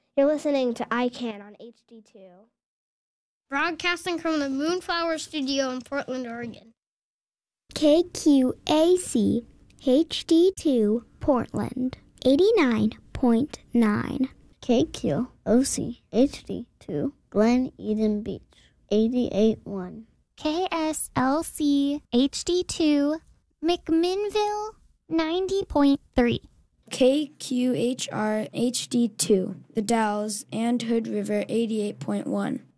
You're listening to ICANN on HD2. Broadcasting from the Moonflower Studio in Portland, Oregon. KQAC HD2 Portland 89.9. KQOC HD2 Glen Eden Beach 88.1. KSLC HD2 McMinnville 90.3. KQHR HD2 The Dalles and Hood River 88.1.